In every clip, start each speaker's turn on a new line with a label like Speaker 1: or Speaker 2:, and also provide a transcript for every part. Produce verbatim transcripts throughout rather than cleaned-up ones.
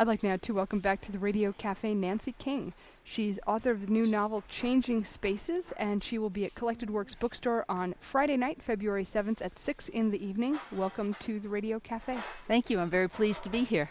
Speaker 1: I'd like now to welcome back to the Radio Cafe Nancy King. She's author of the new novel Changing Spaces, and she will be at Collected Works Bookstore on Friday night, February seventh at six in the evening. Welcome to the Radio Cafe.
Speaker 2: Thank you. I'm very pleased to be here.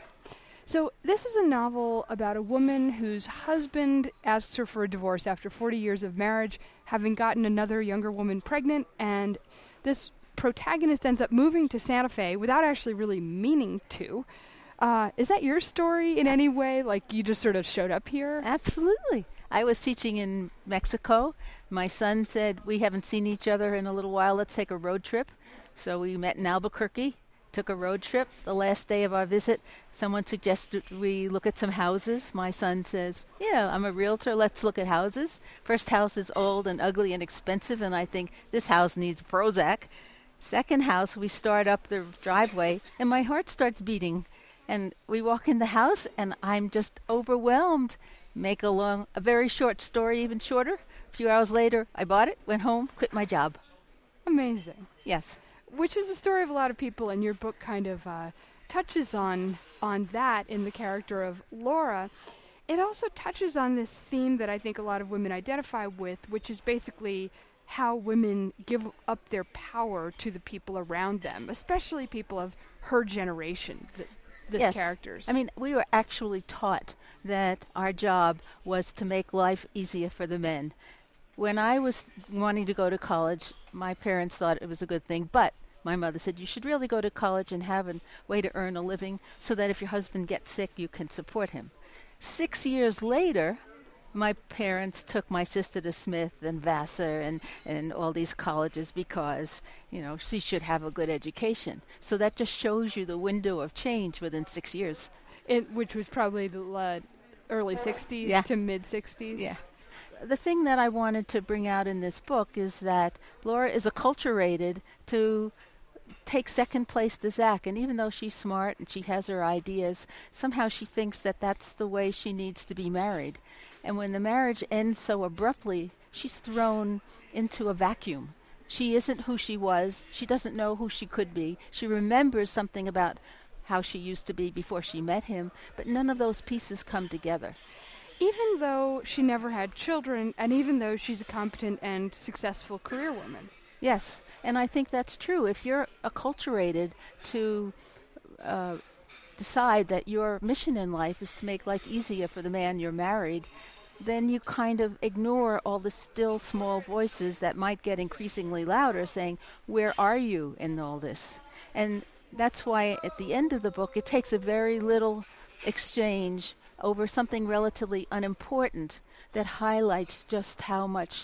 Speaker 1: So this is a novel about a woman whose husband asks her for a divorce after forty years of marriage, having gotten another younger woman pregnant, and this protagonist ends up moving to Santa Fe without actually really meaning to. Uh, is that your story in any way? Like you just sort of showed up here?
Speaker 2: Absolutely. I was teaching in Mexico. My son said, we haven't seen each other in a little while. Let's take a road trip. So we met in Albuquerque, took a road trip. The last day of our visit, someone suggested we look at some houses. My son says, yeah, I'm a realtor. Let's look at houses. First house is old and ugly and expensive, and I think this house needs Prozac. Second house, we start up the driveway, and my heart starts beating. And we walk in the house, and I'm just overwhelmed. Make a long, a very short story even shorter. A few hours later, I bought it, went home, quit my job.
Speaker 1: Amazing.
Speaker 2: Yes.
Speaker 1: Which is the story of a lot of people, and your book kind of uh, touches on on that in the character of Laura. It also touches on this theme that I think a lot of women identify with, which is basically how women give up their power to the people around them, especially people of her generation. The, This
Speaker 2: yes.
Speaker 1: characters.
Speaker 2: I mean, we were actually taught that our job was to make life easier for the men. When I was wanting to go to college, my parents thought it was a good thing, but my mother said you should really go to college and have a way to earn a living so that if your husband gets sick, you can support him. Six years later, my parents took my sister to Smith and Vassar and, and all these colleges because, you know, she should have a good education. So that just shows you the window of change within six years.
Speaker 1: It, which was probably the uh, early sixties
Speaker 2: yeah.
Speaker 1: to mid-sixties.
Speaker 2: Yeah. The thing that I wanted to bring out in this book is that Laura is acculturated to take second place to Zach, and even though she's smart and she has her ideas, somehow she thinks that that's the way she needs to be married. And when the marriage ends so abruptly, she's thrown into a vacuum. She isn't who she was. She doesn't know who she could be. She remembers something about how she used to be before she met him, but none of those pieces come together.
Speaker 1: Even though she never had children, and even though she's a competent and successful career woman.
Speaker 2: Yes, and I think that's true. If you're acculturated to uh, decide that your mission in life is to make life easier for the man you're married, then you kind of ignore all the still small voices that might get increasingly louder saying, where are you in all this? And that's why at the end of the book it takes a very little exchange over something relatively unimportant that highlights just how much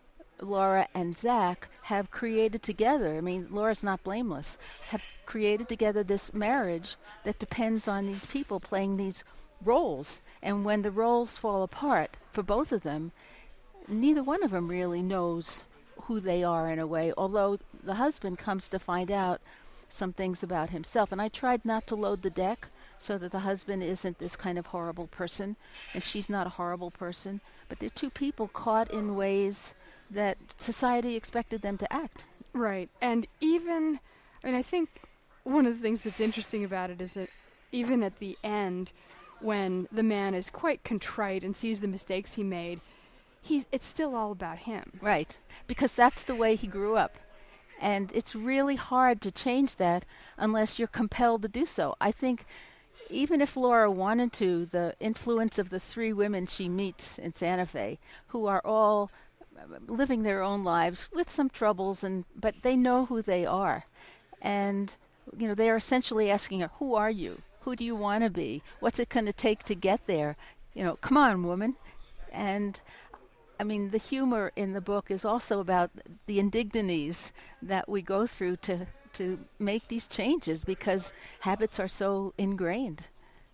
Speaker 2: Laura and Zach have created together. I mean, Laura's not blameless. Have created together this marriage that depends on these people playing these roles. And when the roles fall apart for both of them, neither one of them really knows who they are in a way, although the husband comes to find out some things about himself. And I tried not to load the deck so that the husband isn't this kind of horrible person, and she's not a horrible person. But they're two people caught in ways that society expected them to act.
Speaker 1: Right. And even, I mean, I think one of the things that's interesting about it is that even at the end, when the man is quite contrite and sees the mistakes he made, he's it's still all about him.
Speaker 2: Right. Because that's the way he grew up. And it's really hard to change that unless you're compelled to do so. I think even if Laura wanted to, the influence of the three women she meets in Santa Fe, who are all living their own lives with some troubles, and but they know who they are. And, you know, they are essentially asking her, who are you? Who do you want to be? What's it going to take to get there? You know, come on, woman. And, I mean, the humor in the book is also about the indignities that we go through to, to make these changes because habits are so ingrained.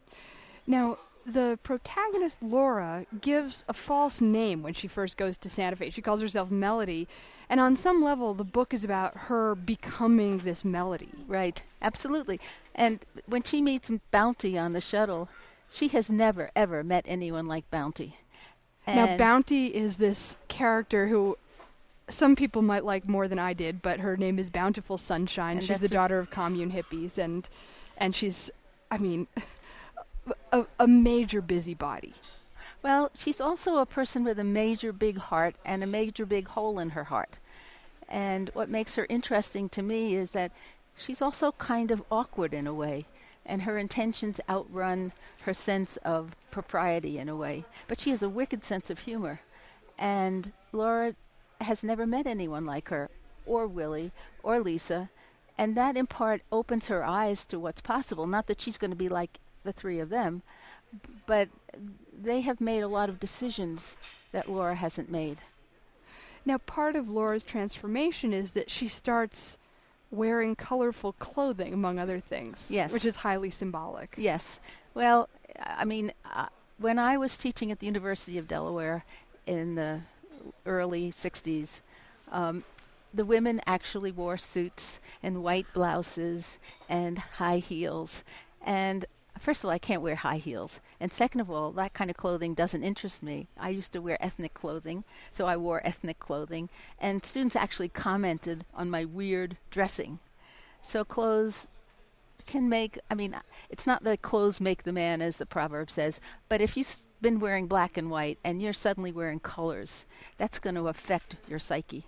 Speaker 1: Now, the protagonist, Laura, gives a false name when she first goes to Santa Fe. She calls herself Melody. And on some level, the book is about her becoming this Melody.
Speaker 2: Right. Absolutely. And when she meets Bounty on the shuttle, she has never, ever met anyone like Bounty. And
Speaker 1: now, Bounty is this character who some people might like more than I did, but her name is Bountiful Sunshine.
Speaker 2: And
Speaker 1: she's the daughter of commune hippies. And, and she's, I mean... a, a major busybody.
Speaker 2: Well, she's also a person with a major big heart and a major big hole in her heart. And what makes her interesting to me is that she's also kind of awkward in a way, and her intentions outrun her sense of propriety in a way. But she has a wicked sense of humor. And Laura has never met anyone like her, or Willie, or Lisa. And that in part opens her eyes to what's possible. Not that she's going to be like the three of them, b- but they have made a lot of decisions that Laura hasn't made.
Speaker 1: Now, part of Laura's transformation is that she starts wearing colorful clothing, among other things.
Speaker 2: Yes.
Speaker 1: Which is highly symbolic.
Speaker 2: Yes. Well, I mean, uh, when I was teaching at the University of Delaware in the early sixties, um, the women actually wore suits and white blouses and high heels. And first of all, I can't wear high heels. And second of all, that kind of clothing doesn't interest me. I used to wear ethnic clothing, so I wore ethnic clothing. And students actually commented on my weird dressing. So clothes can make, I mean, it's not that clothes make the man, as the proverb says, but if you've been wearing black and white and you're suddenly wearing colors, that's going to affect your psyche.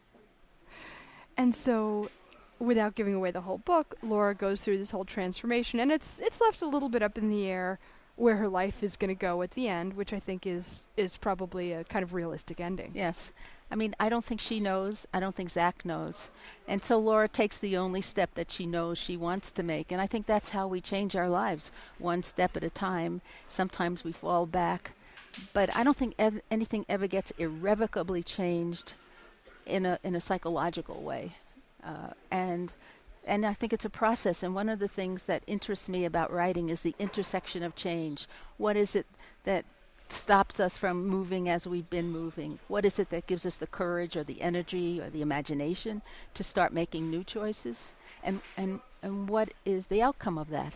Speaker 1: And so, without giving away the whole book, Laura goes through this whole transformation, and it's it's left a little bit up in the air where her life is going to go at the end, which I think is is probably a kind of realistic ending.
Speaker 2: Yes. I mean, I don't think she knows. I don't think Zach knows. And so Laura takes the only step that she knows she wants to make. And I think that's how we change our lives, one step at a time. Sometimes we fall back. But I don't think ev- anything ever gets irrevocably changed in a in a psychological way. Uh, and and I think it's a process. And one of the things that interests me about writing is the intersection of change. What is it that stops us from moving as we've been moving? What is it that gives us the courage or the energy or the imagination to start making new choices? And and, and what is the outcome of that?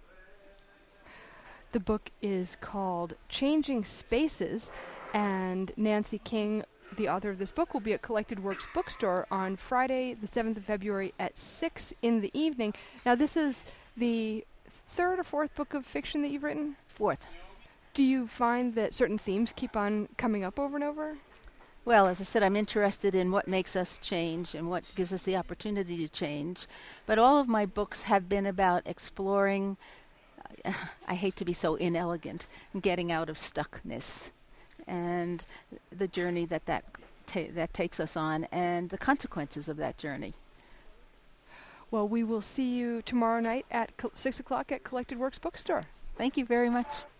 Speaker 1: The book is called Changing Spaces, and Nancy King, the author of this book, will be at Collected Works Bookstore on Friday, the seventh of February at six in the evening. Now, this is the third or fourth book of fiction that you've written?
Speaker 2: Fourth.
Speaker 1: Do you find that certain themes keep on coming up over and over?
Speaker 2: Well, as I said, I'm interested in what makes us change and what gives us the opportunity to change. But all of my books have been about exploring, uh, I hate to be so inelegant, getting out of stuckness and the journey that that, ta- that takes us on and the consequences of that journey.
Speaker 1: Well, we will see you tomorrow night at co- six o'clock at Collected Works Bookstore.
Speaker 2: Thank you very much.